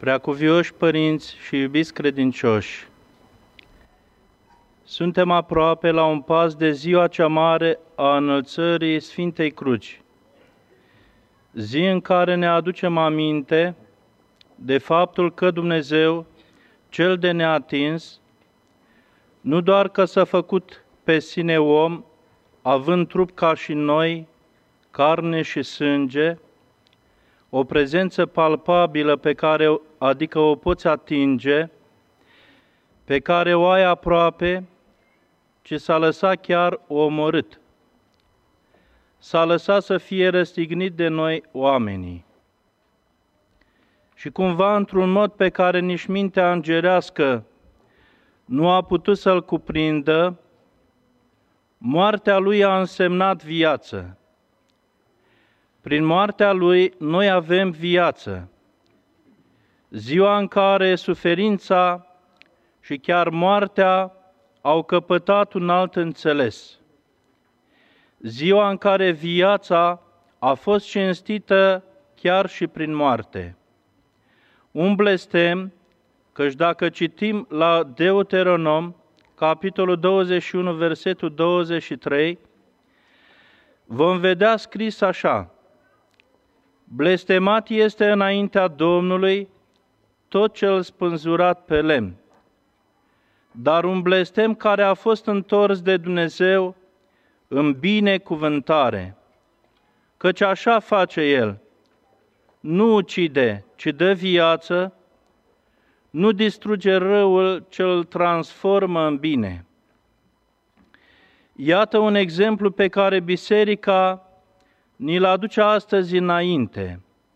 Preacuvioși părinți și iubiți credincioși, suntem aproape la un pas de ziua cea mare a înălțării Sfintei Cruci, zi în care ne aducem aminte de faptul că Dumnezeu, Cel de neatins, nu doar că s-a făcut pe sine om, având trup ca și noi, carne și sânge, o prezență palpabilă adică o poți atinge, pe care o ai aproape, ci s-a lăsat chiar omorât. S-a lăsat să fie răstignit de noi oamenii. Și cumva, într-un mod pe care nici mintea îngerească nu a putut să-l cuprindă, moartea lui a însemnat viață. Prin moartea lui noi avem viață. Ziua în care suferința și chiar moartea au căpătat un alt înțeles. Ziua în care viața a fost cinstită chiar și prin moarte. Un blestem, căci dacă citim la Deuteronom, capitolul 21, versetul 23, vom vedea scris așa: blestemat este înaintea Domnului tot cel spânzurat pe lemn. Dar un blestem care a fost întors de Dumnezeu în binecuvântare, căci așa face El: nu ucide, ci dă viață, nu distruge răul ce îl transformă în bine. Iată un exemplu pe care Biserica ni-l aduce astăzi înainte.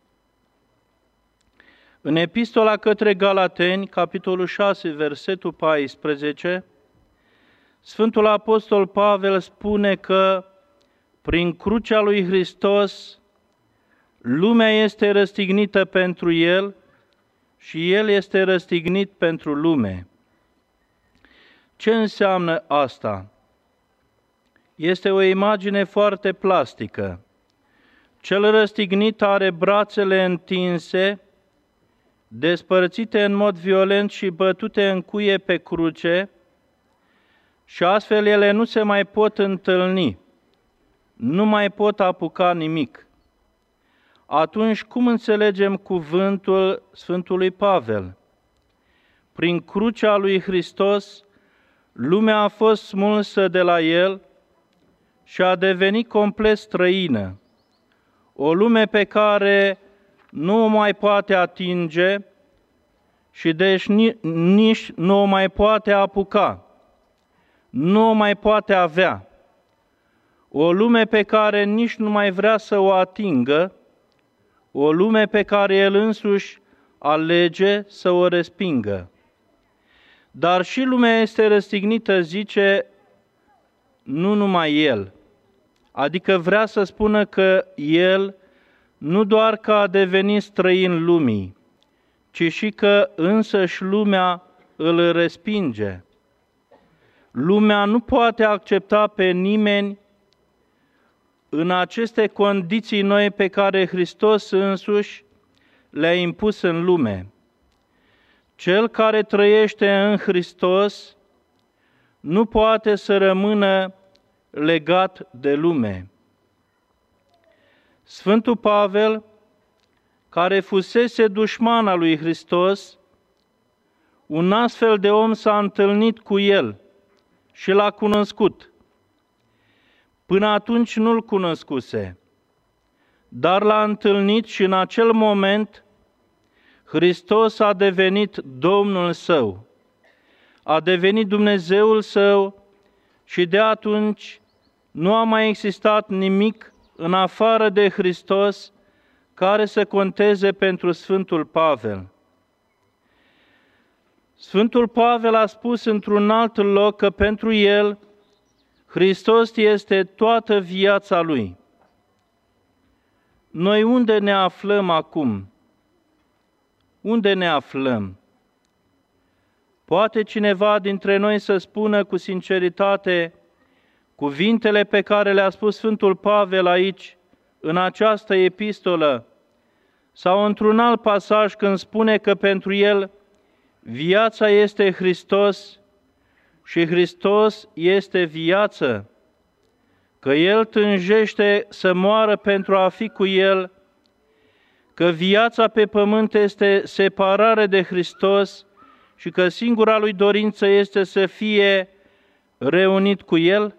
În Epistola către Galateni, capitolul 6, versetul 14, Sfântul Apostol Pavel spune că prin crucea lui Hristos lumea este răstignită pentru El și El este răstignit pentru lume. Ce înseamnă asta? Este o imagine foarte plastică. Cel răstignit are brațele întinse, despărțite în mod violent și bătute în cuie pe cruce, și astfel ele nu se mai pot întâlni, nu mai pot apuca nimic. Atunci, cum înțelegem cuvântul Sfântului Pavel? Prin crucea lui Hristos, lumea a fost smulsă de la El și a devenit complet străină, o lume pe care nu o mai poate atinge și deci nici nu o mai poate apuca, nu o mai poate avea. O lume pe care nici nu mai vrea să o atingă, o lume pe care El însuși alege să o respingă. Dar și lumea este răstignită, zice, nu numai El. Adică vrea să spună că El nu doar că a devenit străin lumii, ci și că însăși lumea îl respinge. Lumea nu poate accepta pe nimeni în aceste condiții noi pe care Hristos însuși le-a impus în lume. Cel care trăiește în Hristos nu poate să rămână legat de lume. Sfântul Pavel, care fusese dușman al lui Hristos, un astfel de om s-a întâlnit cu El și l-a cunoscut. Până atunci nu-l cunoscuse, dar l-a întâlnit și în acel moment Hristos a devenit Domnul său, a devenit Dumnezeul său și de atunci nu a mai existat nimic în afară de Hristos care să conteze pentru Sfântul Pavel. Sfântul Pavel a spus într-un alt loc că pentru el Hristos este toată viața lui. Noi unde ne aflăm acum? Unde ne aflăm? Poate cineva dintre noi să spună cu sinceritate cuvintele pe care le-a spus Sfântul Pavel aici, în această epistolă, Sau într-un alt pasaj când spune că pentru el viața este Hristos și Hristos este viață, că el tânjește să moară pentru a fi cu el, că viața pe pământ este separare de Hristos și că singura lui dorință este să fie reunit cu el?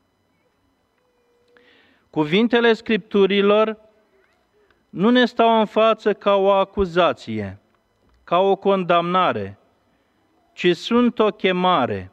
Cuvintele Scripturilor nu ne stau în față ca o acuzație, ca o condamnare, ci sunt o chemare.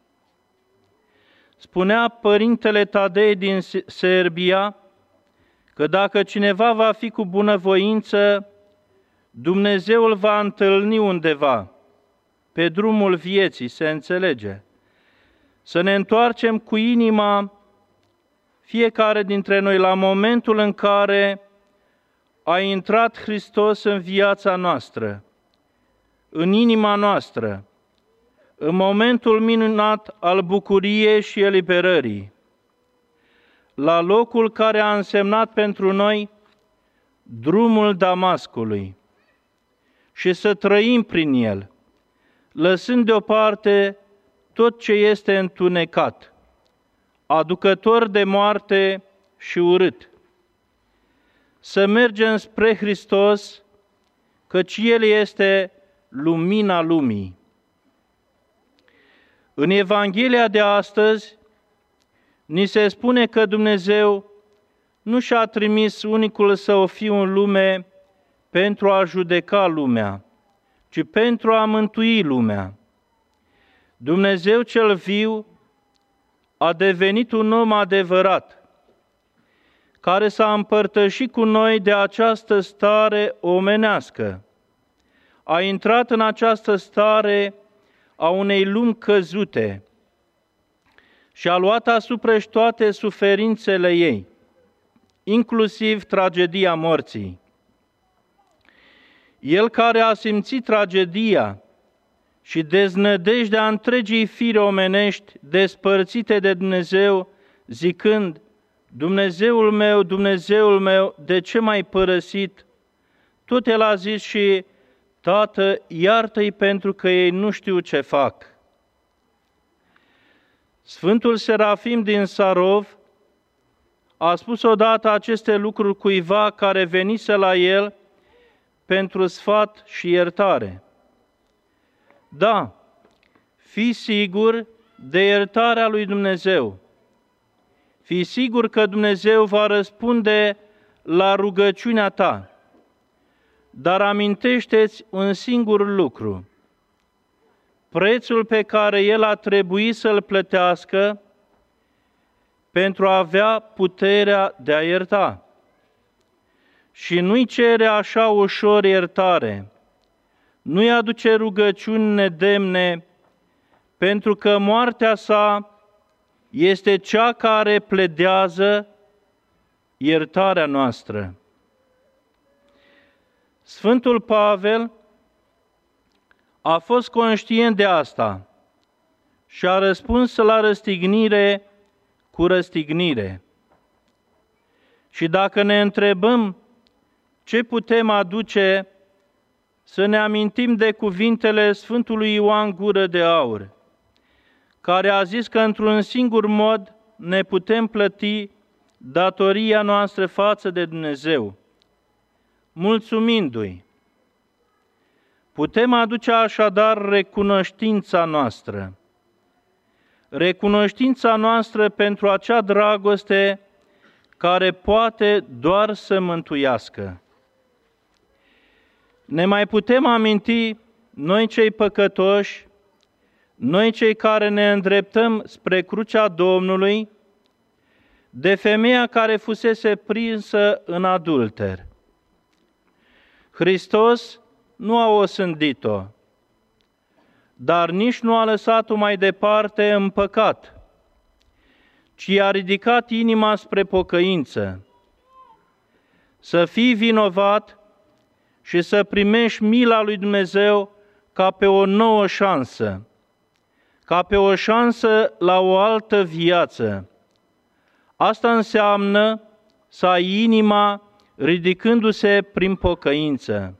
Spunea Părintele Tadei din Serbia că dacă cineva va fi cu bunăvoință, Dumnezeu îl va întâlni undeva, pe drumul vieții, se înțelege. Să ne întoarcem cu inima fiecare dintre noi la momentul în care a intrat Hristos în viața noastră, în inima noastră, în momentul minunat al bucuriei și eliberării, la locul care a însemnat pentru noi drumul Damascului, și să trăim prin el, lăsând deoparte tot ce este întunecat, aducător de moarte și urât. Să mergem spre Hristos, căci El este lumina lumii. În Evanghelia de astăzi, ni se spune că Dumnezeu nu și-a trimis unicul Său Fiu în lume pentru a judeca lumea, ci pentru a mântui lumea. Dumnezeu cel viu a devenit un om adevărat, care s-a împărtășit cu noi de această stare omenească. A intrat în această stare a unei lumi căzute și a luat asupra-și toate suferințele ei, inclusiv tragedia morții. El care a simțit tragedia și deznădejdea întregii fire omenești despărțite de Dumnezeu, zicând: Dumnezeul meu, de ce m-ai părăsit? Tot el a zis și: Tată, iartă-i pentru că ei nu știu ce fac. Sfântul Serafim din Sarov a spus odată aceste lucruri cuiva care venise la el pentru sfat și iertare. Da, fii sigur de iertarea lui Dumnezeu. Fii sigur că Dumnezeu va răspunde la rugăciunea ta. Dar amintește-ți un singur lucru: prețul pe care El a trebuit să-l plătească pentru a avea puterea de a ierta. Și nu-i cere așa ușor iertare, nu-i aduce rugăciuni nedemne, pentru că moartea sa este cea care pledează iertarea noastră. Sfântul Pavel a fost conștient de asta și a răspuns la răstignire cu răstignire. Și dacă ne întrebăm ce putem aduce, să ne amintim de cuvintele Sfântului Ioan Gură de Aur, care a zis că într-un singur mod ne putem plăti datoria noastră față de Dumnezeu, mulțumindu-i. Putem aduce așadar recunoștința noastră pentru acea dragoste care poate doar să mântuiască. Ne mai putem aminti, noi cei păcătoși, noi cei care ne îndreptăm spre crucea Domnului, de femeia care fusese prinsă în adulter. Hristos nu a osândit-o, dar nici nu a lăsat-o mai departe în păcat, ci a ridicat inima spre pocăință. Să fii vinovat și să primești mila lui Dumnezeu ca pe o nouă șansă, ca pe o șansă la o altă viață. Asta înseamnă să ai inima ridicându-se prin pocăință.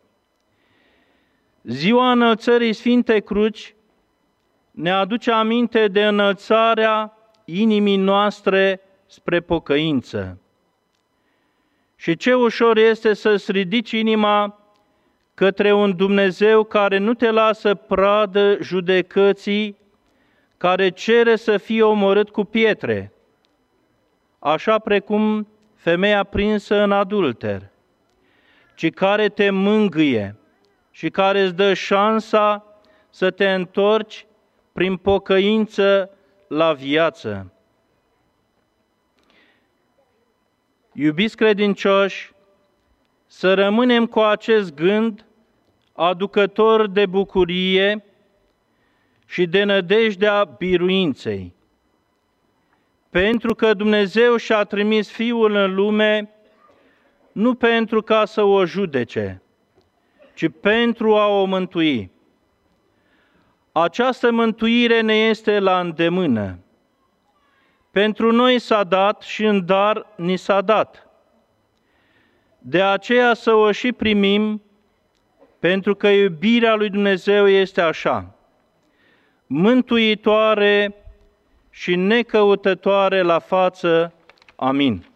Ziua înălțării Sfintei Cruci ne aduce aminte de înălțarea inimii noastre spre pocăință. Și ce ușor este să-ți ridici inima către un Dumnezeu care nu te lasă pradă judecății, care cere să fie omorât cu pietre, așa precum femeia prinsă în adulter, ci care te mângâie și care îți dă șansa să te întorci prin pocăință la viață. Iubiți credincioși, să rămânem cu acest gând aducător de bucurie și de nădejdea biruinței, pentru că Dumnezeu și-a trimis Fiul în lume nu pentru ca să o judece, ci pentru a o mântui. Această mântuire ne este la îndemână. Pentru noi s-a dat și în dar ni s-a dat. De aceea să o și primim, pentru că iubirea lui Dumnezeu este așa, mântuitoare și necăutătoare la față. Amin.